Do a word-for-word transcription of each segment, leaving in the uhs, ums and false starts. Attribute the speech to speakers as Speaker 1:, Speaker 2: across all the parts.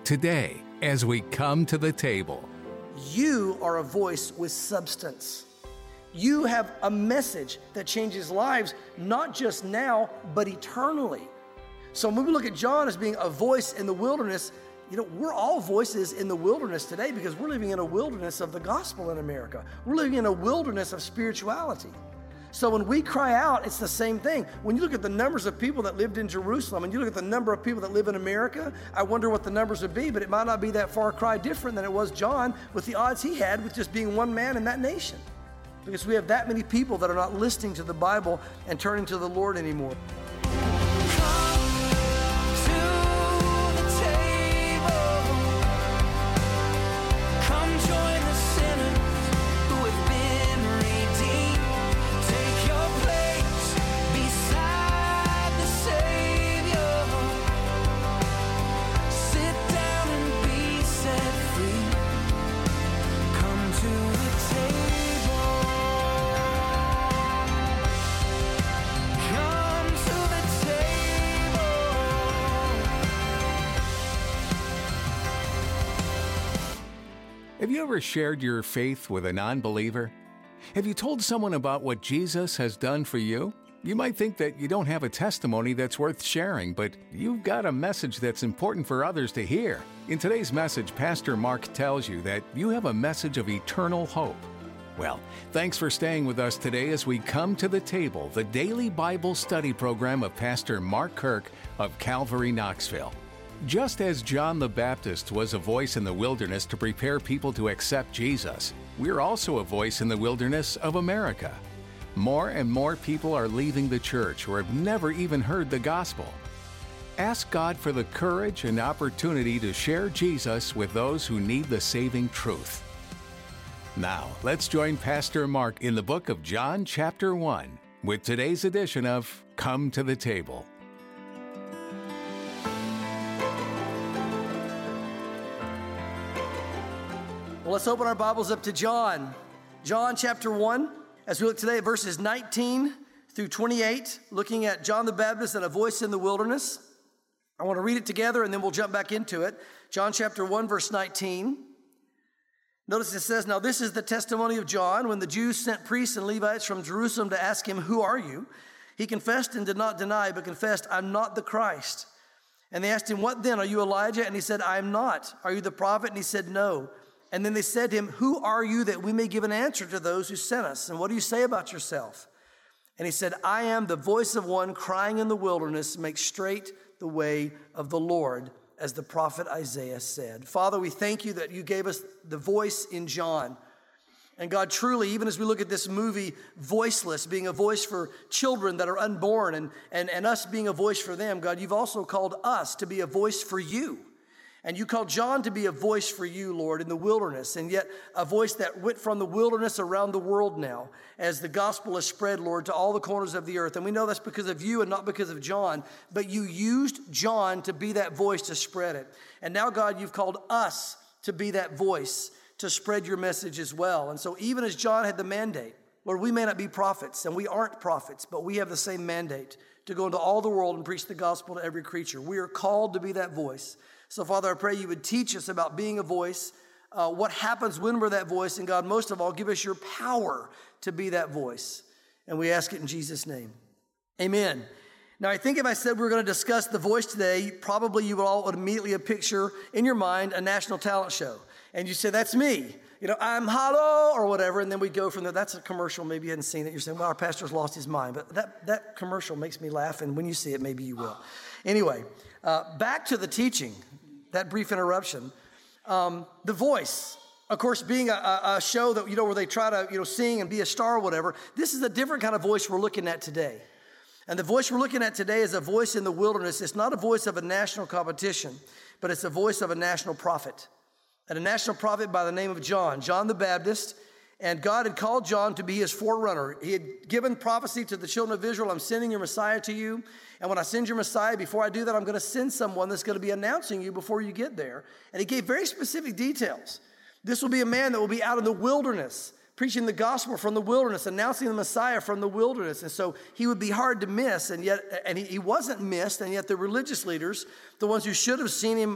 Speaker 1: Today, as we come to the table.
Speaker 2: You are a voice with substance. You have a message that changes lives, not just now, but eternally. So when we look at John as being a voice in the wilderness, you know, we're all voices in the wilderness today because we're living in a wilderness of the gospel in America. We're living in a wilderness of spirituality. So when we cry out, it's the same thing. When you look at the numbers of people that lived in Jerusalem and you look at the number of people that live in America, I wonder what the numbers would be, but it might not be that far cry different than it was John with the odds he had with just being one man in that nation. Because we have that many people that are not listening to the Bible and turning to the Lord anymore.
Speaker 1: Have you ever shared your faith with a non-believer? Have you told someone about what Jesus has done for you? You might think that you don't have a testimony that's worth sharing, but you've got a message that's important for others to hear. In today's message, Pastor Mark tells you that you have a message of eternal hope. Well, thanks for staying with us today as we come to the table, the daily Bible study program of Pastor Mark Kirk of Calvary, Knoxville. Just as John the Baptist was a voice in the wilderness to prepare people to accept Jesus, we're also a voice in the wilderness of America. More and more people are leaving the church or have never even heard the gospel. Ask God for the courage and opportunity to share Jesus with those who need the saving truth. Now, let's join Pastor Mark in the book of John chapter one with today's edition of Come to the Table.
Speaker 2: Well, let's open our Bibles up to John. John chapter one, as we look today at verses nineteen through twenty-eight, looking at John the Baptist and a voice in the wilderness. I want to read it together and then we'll jump back into it. John chapter one, verse nineteen. Notice it says, "Now this is the testimony of John. When the Jews sent priests and Levites from Jerusalem to ask him, 'Who are you?' he confessed and did not deny, but confessed, 'I'm not the Christ.' And they asked him, 'What then? Are you Elijah?' And he said, 'I am not.' 'Are you the prophet?' And he said, 'No.' And then they said to him, 'Who are you that we may give an answer to those who sent us? And what do you say about yourself?' And he said, 'I am the voice of one crying in the wilderness, make straight the way of the Lord,' as the prophet Isaiah said." Father, we thank you that you gave us the voice in John. And God, truly, even as we look at this movie, Voiceless, being a voice for children that are unborn and, and, and us being a voice for them, God, you've also called us to be a voice for you. And you called John to be a voice for you, Lord, in the wilderness, and yet a voice that went from the wilderness around the world now as the gospel is spread, Lord, to all the corners of the earth. And we know that's because of you and not because of John, but you used John to be that voice to spread it. And now, God, you've called us to be that voice to spread your message as well. And so even as John had the mandate, Lord, we may not be prophets, and we aren't prophets, but we have the same mandate to go into all the world and preach the gospel to every creature. We are called to be that voice. So, Father, I pray you would teach us about being a voice, uh, what happens when we're that voice, and God, most of all, give us your power to be that voice. And we ask it in Jesus' name. Amen. Now, I think if I said we were going to discuss the voice today, probably you would all would immediately a picture in your mind a national talent show. And you say, "That's me. You know, I'm hollow," or whatever, and then we go from there. That's a commercial. Maybe you hadn't seen it. You're saying, "Well, our pastor's lost his mind." But that, that commercial makes me laugh, and when you see it, maybe you will. Anyway, uh, back to the teaching, that brief interruption. Um, the voice, of course, being a, a, a show that, you know, where they try to, you know, sing and be a star or whatever, this is a different kind of voice we're looking at today. And the voice we're looking at today is a voice in the wilderness. It's not a voice of a national competition, but it's a voice of a national prophet. And a national prophet by the name of John, John the Baptist. And God had called John to be his forerunner. He had given prophecy to the children of Israel, "I'm sending your Messiah to you. And when I send your Messiah, before I do that, I'm going to send someone that's going to be announcing you before you get there." And he gave very specific details. This will be a man that will be out in the wilderness, preaching the gospel from the wilderness, announcing the Messiah from the wilderness. And so he would be hard to miss. And yet, and he, he wasn't missed. And yet the religious leaders, the ones who should have seen him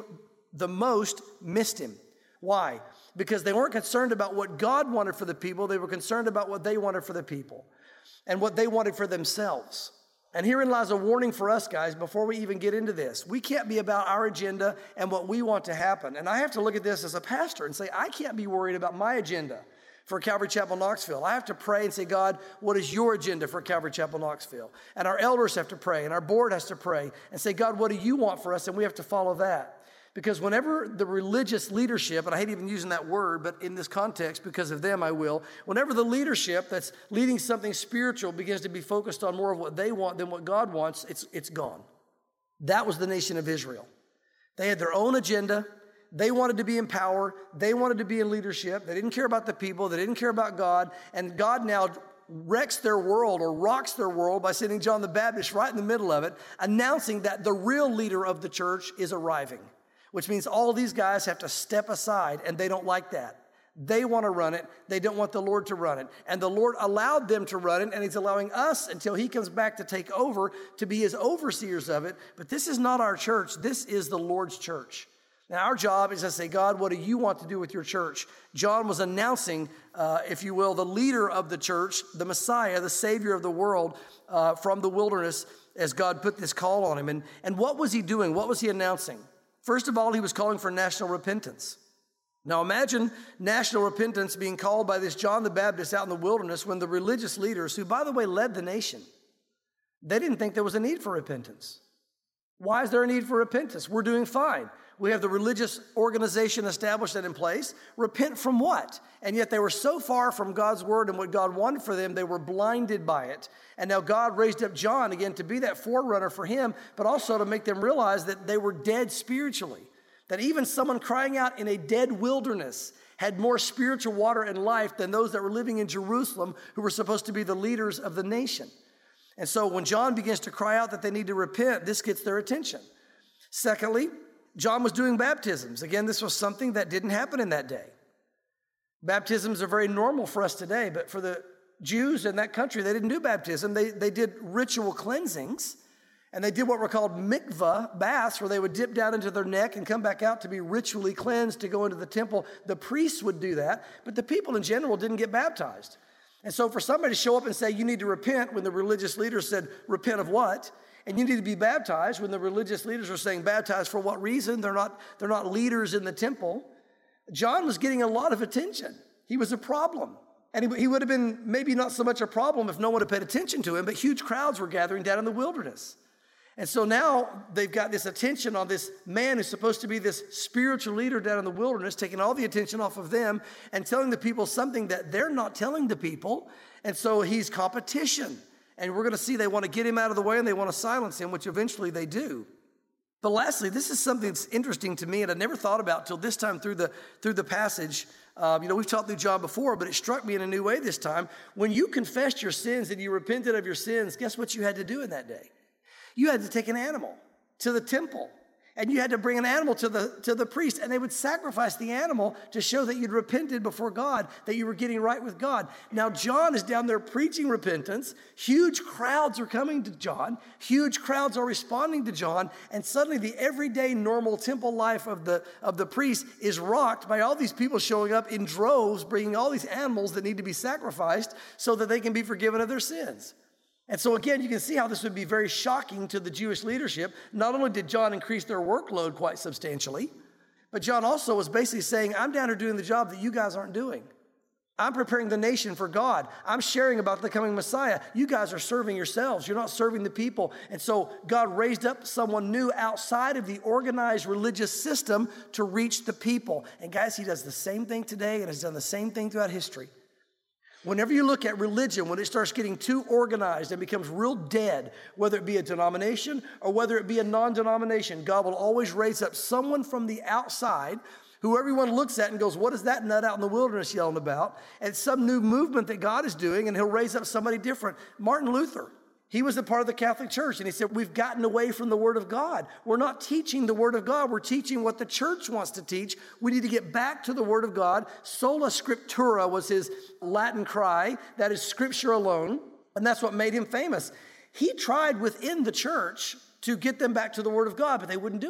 Speaker 2: the most missed him. Why? Because they weren't concerned about what God wanted for the people. They were concerned about what they wanted for the people and what they wanted for themselves. And herein lies a warning for us, guys, before we even get into this. We can't be about our agenda and what we want to happen. And I have to look at this as a pastor and say, I can't be worried about my agenda for Calvary Chapel Knoxville. I have to pray and say, God, what is your agenda for Calvary Chapel Knoxville? And our elders have to pray, and our board has to pray and say, God, what do you want for us? And we have to follow that. Because whenever the religious leadership, and I hate even using that word, but in this context, because of them I will, whenever the leadership that's leading something spiritual begins to be focused on more of what they want than what God wants, it's, it's gone. That was the nation of Israel. They had their own agenda. They wanted to be in power. They wanted to be in leadership. They didn't care about the people. They didn't care about God. And God now wrecks their world or rocks their world by sending John the Baptist right in the middle of it, announcing that the real leader of the church is arriving. Which means all these guys have to step aside, and they don't like that. They want to run it. They don't want the Lord to run it. And the Lord allowed them to run it, and he's allowing us until he comes back to take over to be his overseers of it. But this is not our church. This is the Lord's church. Now, our job is to say, God, what do you want to do with your church? John was announcing, uh, if you will, the leader of the church, the Messiah, the Savior of the world uh, from the wilderness as God put this call on him. And, and what was he doing? What was he announcing? First of all, he was calling for national repentance. Now imagine national repentance being called by this John the Baptist out in the wilderness when the religious leaders, who by the way led the nation, they didn't think there was a need for repentance. Why is there a need for repentance? We're doing fine. We have the religious organization established and in place. Repent from what? And yet they were so far from God's word and what God wanted for them, they were blinded by it. And now God raised up John again to be that forerunner for him, but also to make them realize that they were dead spiritually. That even someone crying out in a dead wilderness had more spiritual water and life than those that were living in Jerusalem who were supposed to be the leaders of the nation. And so when John begins to cry out that they need to repent, this gets their attention. Secondly, John was doing baptisms. Again, this was something that didn't happen in that day. Baptisms are very normal for us today, but for the Jews in that country, they didn't do baptism. They, they did ritual cleansings, and they did what were called mikvah baths, where they would dip down into their neck and come back out to be ritually cleansed to go into the temple. The priests would do that, but the people in general didn't get baptized. And so for somebody to show up and say, you need to repent, when the religious leaders said, repent of what? And you need to be baptized, when the religious leaders are saying, baptized for what reason? They're not, they're not leaders in the temple. John was getting a lot of attention. He was a problem. And he, he would have been maybe not so much a problem if no one had paid attention to him, but huge crowds were gathering down in the wilderness. And so now they've got this attention on this man who's supposed to be this spiritual leader down in the wilderness, taking all the attention off of them and telling the people something that they're not telling the people. And so he's competition. And we're going to see they want to get him out of the way and they want to silence him, which eventually they do. But lastly, this is something that's interesting to me and I never thought about till this time through the through the passage. Uh, you know, we've taught through John before, but it struck me in a new way this time. When you confessed your sins and you repented of your sins, guess what you had to do in that day? You had to take an animal to the temple. And you had to bring an animal to the, to the priest, and they would sacrifice the animal to show that you'd repented before God, that you were getting right with God. Now, John is down there preaching repentance. Huge crowds are coming to John. Huge crowds are responding to John. And suddenly the everyday normal temple life of the, of the priest is rocked by all these people showing up in droves, bringing all these animals that need to be sacrificed so that they can be forgiven of their sins. And so again, you can see how this would be very shocking to the Jewish leadership. Not only did John increase their workload quite substantially, but John also was basically saying, I'm down here doing the job that you guys aren't doing. I'm preparing the nation for God. I'm sharing about the coming Messiah. You guys are serving yourselves. You're not serving the people. And so God raised up someone new outside of the organized religious system to reach the people. And guys, he does the same thing today and has done the same thing throughout history. Whenever you look at religion, when it starts getting too organized and becomes real dead, whether it be a denomination or whether it be a non-denomination, God will always raise up someone from the outside who everyone looks at and goes, what is that nut out in the wilderness yelling about? And it's some new movement that God is doing, and he'll raise up somebody different. Martin Luther, he was a part of the Catholic Church, and he said, we've gotten away from the Word of God. We're not teaching the Word of God. We're teaching what the church wants to teach. We need to get back to the Word of God. Sola Scriptura was his Latin cry. That is Scripture alone, and that's what made him famous. He tried within the church to get them back to the Word of God, but they wouldn't do it.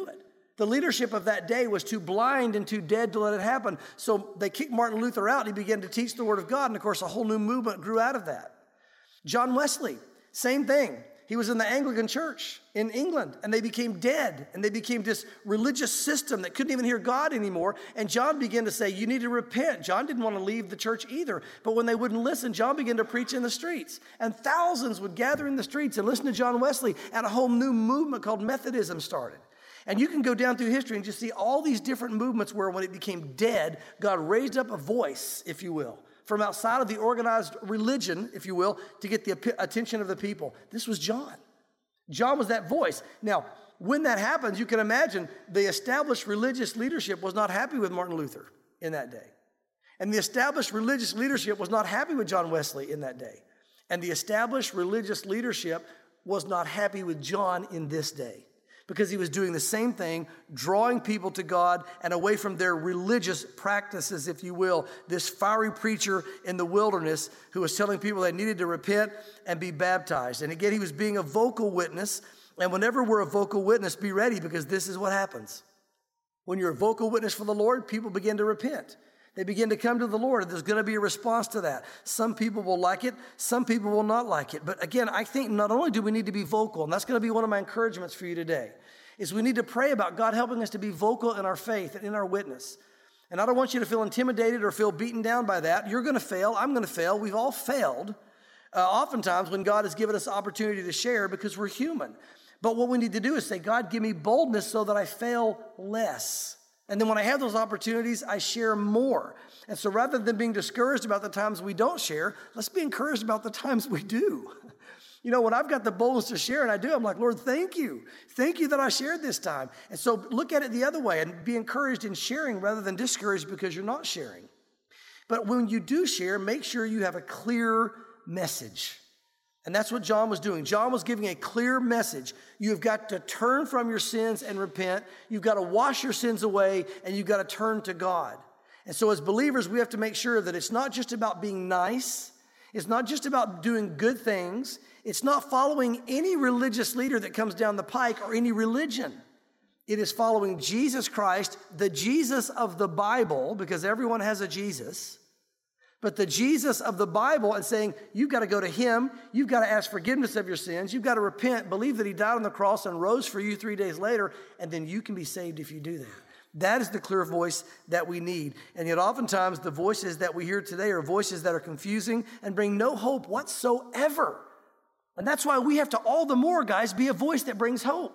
Speaker 2: The leadership of that day was too blind and too dead to let it happen. So they kicked Martin Luther out, and he began to teach the Word of God. And of course, a whole new movement grew out of that. John Wesley, same thing. He was in the Anglican Church in England, and they became dead, and they became this religious system that couldn't even hear God anymore. And John began to say, you need to repent. John didn't want to leave the church either. But when they wouldn't listen, John began to preach in the streets. And thousands would gather in the streets and listen to John Wesley, and a whole new movement called Methodism started. And you can go down through history and just see all these different movements where when it became dead, God raised up a voice, if you will, from outside of the organized religion, if you will, to get the attention of the people. This was John. John was that voice. Now, when that happens, you can imagine the established religious leadership was not happy with Martin Luther in that day. And the established religious leadership was not happy with John Wesley in that day. And the established religious leadership was not happy with John in this day, because he was doing the same thing, drawing people to God and away from their religious practices, if you will. This fiery preacher in the wilderness who was telling people they needed to repent and be baptized. And again, he was being a vocal witness. And whenever we're a vocal witness, be ready, because this is what happens. When you're a vocal witness for the Lord, people begin to repent. They begin to come to the Lord, and there's going to be a response to that. Some people will like it. Some people will not like it. But again, I think not only do we need to be vocal, and that's going to be one of my encouragements for you today, is we need to pray about God helping us to be vocal in our faith and in our witness. And I don't want you to feel intimidated or feel beaten down by that. You're going to fail. I'm going to fail. We've all failed uh, oftentimes when God has given us opportunity to share, because we're human. But what we need to do is say, God, give me boldness so that I fail less. And then when I have those opportunities, I share more. And so rather than being discouraged about the times we don't share, let's be encouraged about the times we do. You know, when I've got the boldness to share, and I do, I'm like, Lord, thank you. Thank you that I shared this time. And so look at it the other way and be encouraged in sharing rather than discouraged because you're not sharing. But when you do share, make sure you have a clear message. And that's what John was doing. John was giving a clear message. You've got to turn from your sins and repent. You've got to wash your sins away, and you've got to turn to God. And so as believers, we have to make sure that it's not just about being nice. It's not just about doing good things. It's not following any religious leader that comes down the pike or any religion. It is following Jesus Christ, the Jesus of the Bible, because everyone has a Jesus. But the Jesus of the Bible, and saying, you've got to go to him, you've got to ask forgiveness of your sins, you've got to repent, believe that he died on the cross and rose for you three days later, and then you can be saved if you do that. That is the clear voice that we need. And yet oftentimes the voices that we hear today are voices that are confusing and bring no hope whatsoever. And that's why we have to all the more, guys, be a voice that brings hope.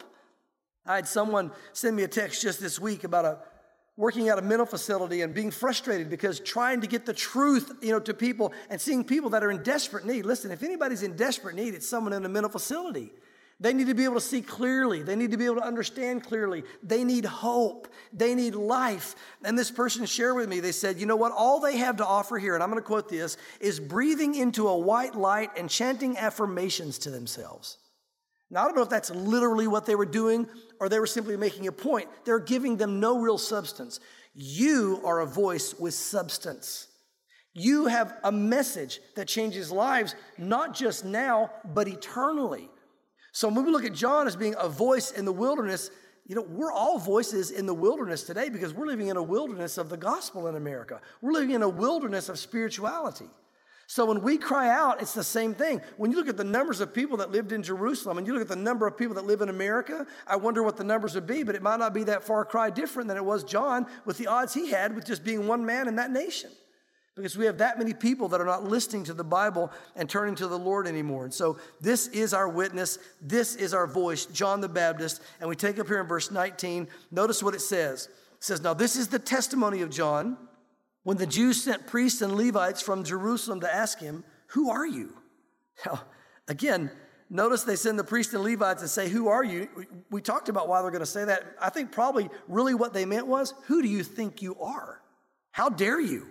Speaker 2: I had someone send me a text just this week about a working at a mental facility and being frustrated because trying to get the truth, you know, to people and seeing people that are in desperate need. Listen, if anybody's in desperate need, it's someone in a mental facility. They need to be able to see clearly. They need to be able to understand clearly. They need hope. They need life. And this person shared with me, they said, you know what? All they have to offer here, and I'm going to quote this, is breathing into a white light and chanting affirmations to themselves. Now, I don't know if that's literally what they were doing or they were simply making a point. They're giving them no real substance. You are a voice with substance. You have a message that changes lives, not just now, but eternally. So when we look at John as being a voice in the wilderness, you know, we're all voices in the wilderness today because we're living in a wilderness of the gospel in America. We're living in a wilderness of spirituality. So when we cry out, it's the same thing. When you look at the numbers of people that lived in Jerusalem and you look at the number of people that live in America, I wonder what the numbers would be, but it might not be that far cry different than it was John with the odds he had with just being one man in that nation. Because we have that many people that are not listening to the Bible and turning to the Lord anymore. And so this is our witness. This is our voice, John the Baptist. And we take up here in verse nineteen. Notice what it says. It says, now this is the testimony of John when the Jews sent priests and Levites from Jerusalem to ask him, who are you? Now, again, notice they send the priests and Levites and say, who are you? We talked about why they're going to say that. I think probably really what they meant was, who do you think you are? How dare you?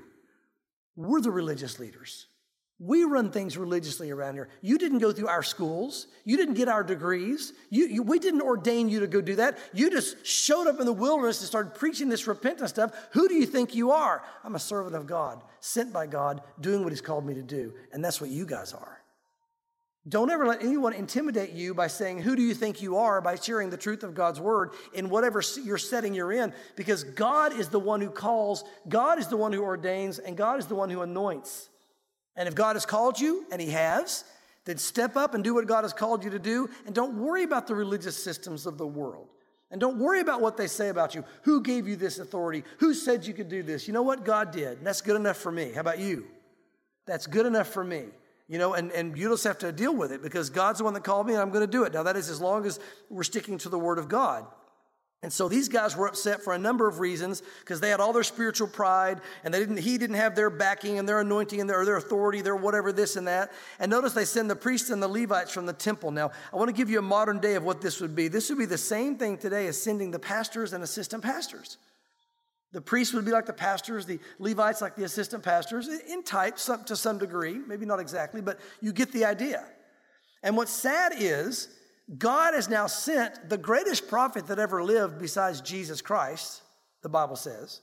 Speaker 2: We're the religious leaders. We run things religiously around here. You didn't go through our schools. You didn't get our degrees. You, you, we didn't ordain you to go do that. You just showed up in the wilderness and started preaching this repentance stuff. Who do you think you are? I'm a servant of God, sent by God, doing what he's called me to do. And that's what you guys are. Don't ever let anyone intimidate you by saying, who do you think you are, by sharing the truth of God's word in whatever your setting you're in, because God is the one who calls, God is the one who ordains, and God is the one who anoints. And if God has called you, and he has, then step up and do what God has called you to do, and don't worry about the religious systems of the world. And don't worry about what they say about you. Who gave you this authority? Who said you could do this? You know what? God did, and that's good enough for me. How about you? That's good enough for me. You know, and, and you just have to deal with it because God's the one that called me and I'm going to do it. Now, that is as long as we're sticking to the word of God. And so these guys were upset for a number of reasons because they had all their spiritual pride and they didn't. He didn't have their backing and their anointing and their, their authority, their whatever, this and that. And notice they send the priests and the Levites from the temple. Now, I want to give you a modern day of what this would be. This would be the same thing today as sending the pastors and assistant pastors. The priests would be like the pastors, the Levites like the assistant pastors, in type some, to some degree, maybe not exactly, but you get the idea. And what's sad is God has now sent the greatest prophet that ever lived besides Jesus Christ, the Bible says,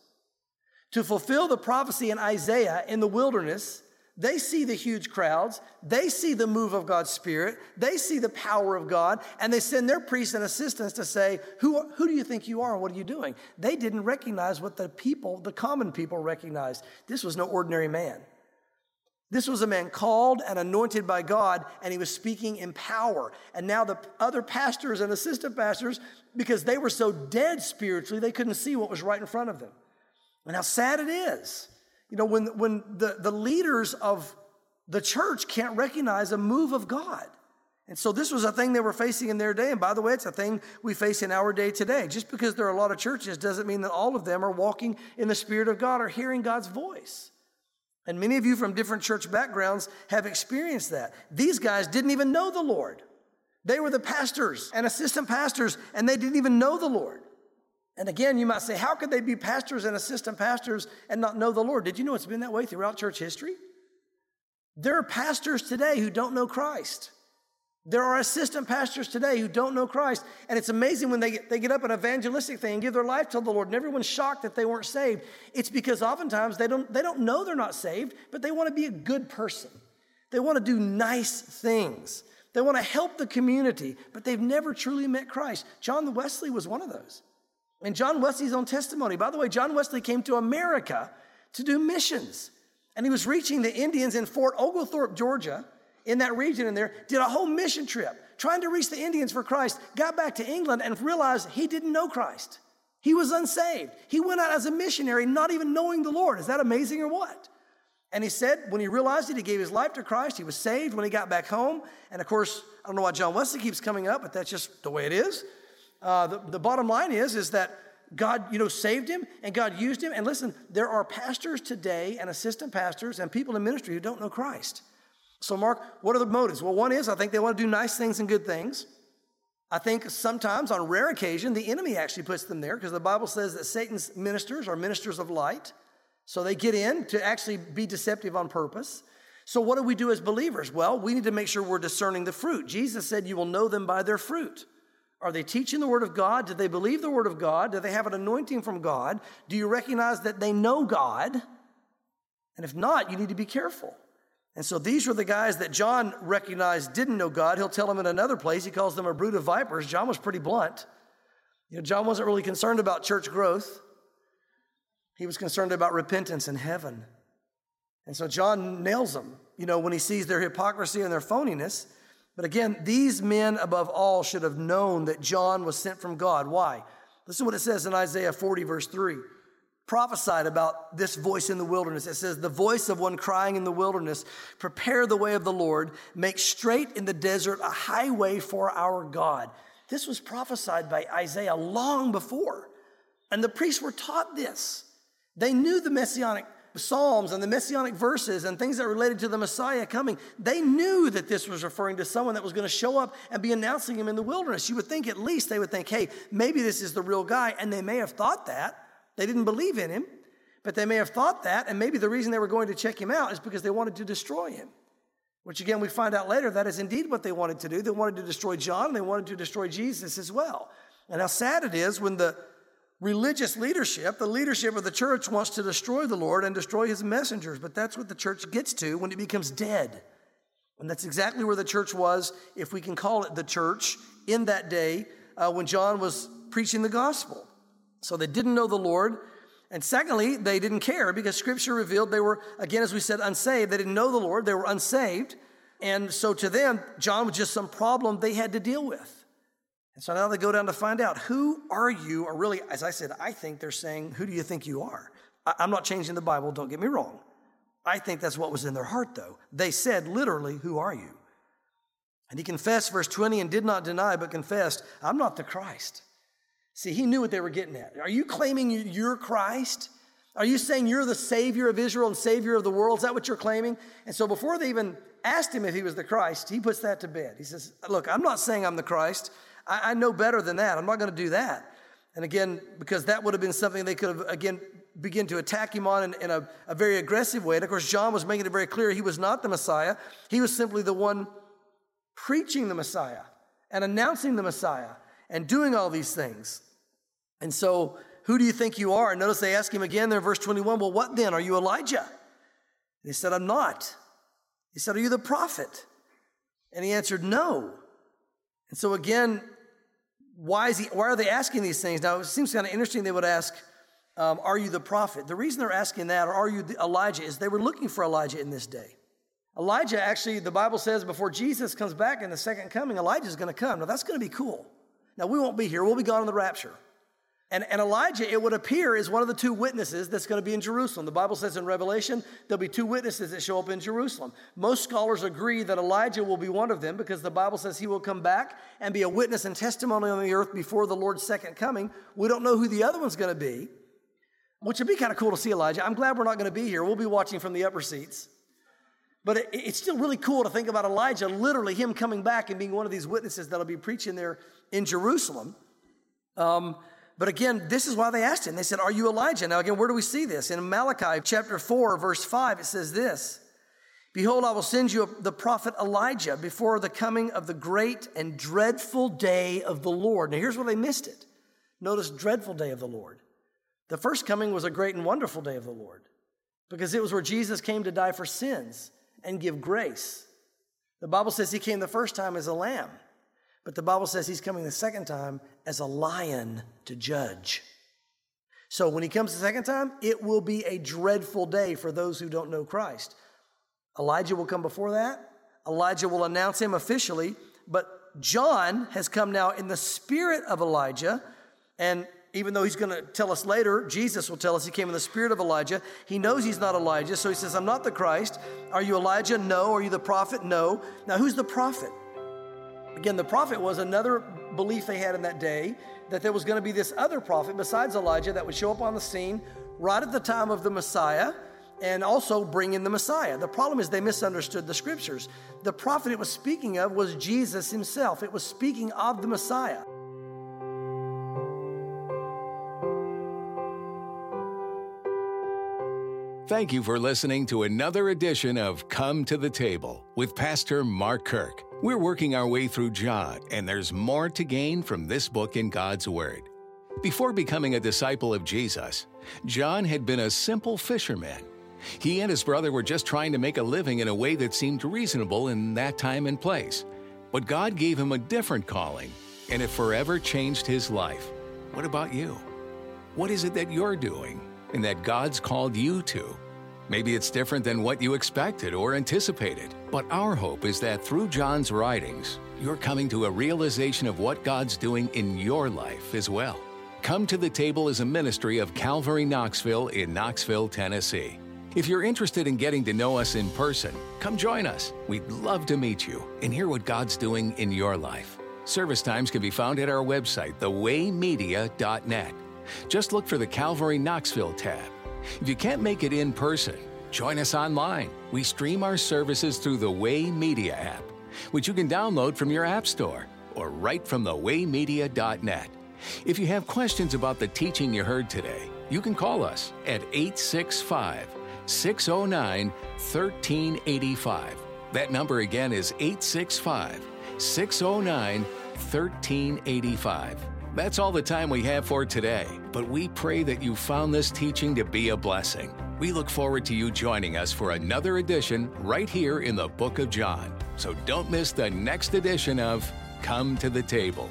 Speaker 2: to fulfill the prophecy in Isaiah in the wilderness. They see the huge crowds. They see the move of God's Spirit. They see the power of God, and they send their priests and assistants to say, who, who do you think you are and what are you doing? They didn't recognize what the people, the common people recognized. This was no ordinary man. This was a man called and anointed by God, and he was speaking in power. And now the other pastors and assistant pastors, because they were so dead spiritually, they couldn't see what was right in front of them. And how sad it is. You know, when, when the, the leaders of the church can't recognize a move of God. And so this was a thing they were facing in their day. And by the way, it's a thing we face in our day today. Just because there are a lot of churches doesn't mean that all of them are walking in the Spirit of God or hearing God's voice. And many of you from different church backgrounds have experienced that. These guys didn't even know the Lord. They were the pastors and assistant pastors, and they didn't even know the Lord. And again, you might say, how could they be pastors and assistant pastors and not know the Lord? Did you know it's been that way throughout church history? There are pastors today who don't know Christ. There are assistant pastors today who don't know Christ. And it's amazing when they get, they get up an evangelistic thing and give their life to the Lord, and everyone's shocked that they weren't saved. It's because oftentimes they don't, they don't know they're not saved, but they want to be a good person. They want to do nice things. They want to help the community, but they've never truly met Christ. John Wesley was one of those. And John Wesley's own testimony. By the way, John Wesley came to America to do missions. And he was reaching the Indians in Fort Oglethorpe, Georgia, in that region in there, did a whole mission trip, trying to reach the Indians for Christ, got back to England and realized he didn't know Christ. He was unsaved. He went out as a missionary, not even knowing the Lord. Is that amazing or what? And he said when he realized it, he gave his life to Christ. He was saved when he got back home. And of course, I don't know why John Wesley keeps coming up, but that's just the way it is. Uh, the, the bottom line is, is that God, you know, saved him and God used him. And listen, there are pastors today and assistant pastors and people in ministry who don't know Christ. So Mark, what are the motives? Well, one is I think they want to do nice things and good things. I think sometimes on rare occasion, the enemy actually puts them there because the Bible says that Satan's ministers are ministers of light. So they get in to actually be deceptive on purpose. So what do we do as believers? Well, we need to make sure we're discerning the fruit. Jesus said you will know them by their fruit. Are they teaching the word of God? Do they believe the word of God? Do they have an anointing from God? Do you recognize that they know God? And if not, you need to be careful. And so these were the guys that John recognized didn't know God. He'll tell them in another place. He calls them a brood of vipers. John was pretty blunt. You know, John wasn't really concerned about church growth. He was concerned about repentance in heaven. And so John nails them, you know, when he sees their hypocrisy and their phoniness. But again, these men above all should have known that John was sent from God. Why? Listen to what it says in Isaiah forty, verse three. Prophesied about this voice in the wilderness. It says, the voice of one crying in the wilderness, prepare the way of the Lord, make straight in the desert a highway for our God. This was prophesied by Isaiah long before. And the priests were taught this. They knew the messianic Psalms and the messianic verses and things that related to the Messiah coming. They knew that this was referring to someone that was going to show up and be announcing him in the wilderness. You would think at least they would think, hey, maybe this is the real guy. And they may have thought that. They didn't believe in him, but they may have thought that. And maybe the reason they were going to check him out is because they wanted to destroy him, which again, we find out later that is indeed what they wanted to do. They wanted to destroy John. And they wanted to destroy Jesus as well. And how sad it is when the religious leadership, the leadership of the church wants to destroy the Lord and destroy his messengers. But that's what the church gets to when it becomes dead. And that's exactly where the church was, if we can call it the church, in that day uh, when John was preaching the gospel. So they didn't know the Lord. And secondly, they didn't care because Scripture revealed they were, again, as we said, unsaved. They didn't know the Lord. They were unsaved. And so to them, John was just some problem they had to deal with. And so now they go down to find out, who are you? Or really, as I said, I think they're saying, who do you think you are? I- I'm not changing the Bible, don't get me wrong. I think that's what was in their heart, though. They said, literally, who are you? And he confessed, verse twenty, and did not deny, but confessed, I'm not the Christ. See, he knew what they were getting at. Are you claiming you're Christ? Are you saying you're the Savior of Israel and Savior of the world? Is that what you're claiming? And so before they even asked him if he was the Christ, he puts that to bed. He says, look, I'm not saying I'm the Christ. I, I know better than that. I'm not going to do that. And again, because that would have been something they could have, again, begin to attack him on in, in a, a very aggressive way. And of course, John was making it very clear he was not the Messiah. He was simply the one preaching the Messiah and announcing the Messiah and doing all these things. And so, who do you think you are? And notice they ask him again there in verse twenty-one, well, what then? Are you Elijah? And he said, I'm not. He said, are you the prophet? And he answered, no. And so again, why is he? Why are they asking these things? Now, it seems kind of interesting they would ask, Um, are you the prophet? The reason they're asking that, or are you the Elijah, is they were looking for Elijah in this day. Elijah, actually, the Bible says before Jesus comes back in the second coming, Elijah's going to come. Now, that's going to be cool. Now, we won't be here. We'll be gone in the rapture. And, and Elijah, it would appear, is one of the two witnesses that's going to be in Jerusalem. The Bible says in Revelation, there'll be two witnesses that show up in Jerusalem. Most scholars agree that Elijah will be one of them because the Bible says he will come back and be a witness and testimony on the earth before the Lord's second coming. We don't know who the other one's going to be, which would be kind of cool to see Elijah. I'm glad we're not going to be here. We'll be watching from the upper seats. But it, it's still really cool to think about Elijah, literally him coming back and being one of these witnesses that'll be preaching there in Jerusalem. Um, but again, this is why they asked him. They said, are you Elijah? Now again, where do we see this? In Malachi chapter four, verse five, it says this, behold, I will send you the prophet Elijah before the coming of the great and dreadful day of the Lord. Now here's where they missed it. Notice dreadful day of the Lord. The first coming was a great and wonderful day of the Lord because it was where Jesus came to die for sins and give grace. The Bible says he came the first time as a lamb, but the Bible says he's coming the second time as a lion to judge. So when he comes the second time, it will be a dreadful day for those who don't know Christ. Elijah will come before that. Elijah will announce him officially, but John has come now in the spirit of Elijah, and even though he's going to tell us later, Jesus will tell us he came in the spirit of Elijah. He knows he's not Elijah, so he says, I'm not the Christ. Are you Elijah? No. Are you the prophet? No. Now, who's the prophet? Again, the prophet was another belief they had in that day, that there was going to be this other prophet besides Elijah that would show up on the scene right at the time of the Messiah and also bring in the Messiah. The problem is they misunderstood the scriptures. The prophet it was speaking of was Jesus himself. It was speaking of the Messiah.
Speaker 1: Thank you for listening to another edition of Come to the Table with Pastor Mark Kirk. We're working our way through John, and there's more to gain from this book in God's Word. Before becoming a disciple of Jesus, John had been a simple fisherman. He and his brother were just trying to make a living in a way that seemed reasonable in that time and place. But God gave him a different calling, and it forever changed his life. What about you? What is it that you're doing and that God's called you to? Maybe it's different than what you expected or anticipated, but our hope is that through John's writings, you're coming to a realization of what God's doing in your life as well. Come to the Table is a ministry of Calvary Knoxville in Knoxville, Tennessee. If you're interested in getting to know us in person, come join us. We'd love to meet you and hear what God's doing in your life. Service times can be found at our website, the way media dot net. Just look for the Calvary Knoxville tab. If you can't make it in person, join us online. We stream our services through the Way Media app, which you can download from your app store or right from the way media dot net. If you have questions about the teaching you heard today, you can call us at eight six five, six oh nine, one three eight five. That number again is eight six five, six oh nine, one three eight five. That's all the time we have for today, but we pray that you found this teaching to be a blessing. We look forward to you joining us for another edition right here in the Book of John. So don't miss the next edition of Come to the Table.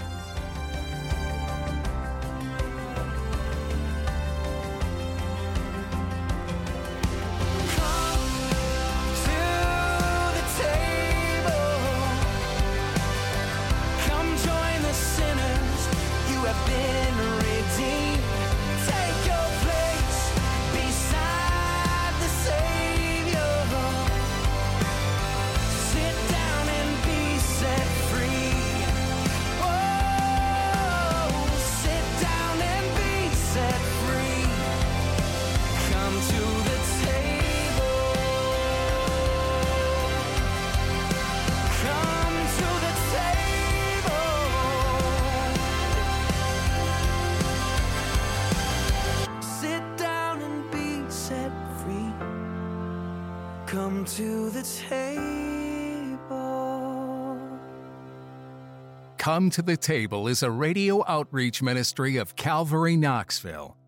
Speaker 3: Come to the table.
Speaker 1: Come to the Table is a radio outreach ministry of Calvary Knoxville.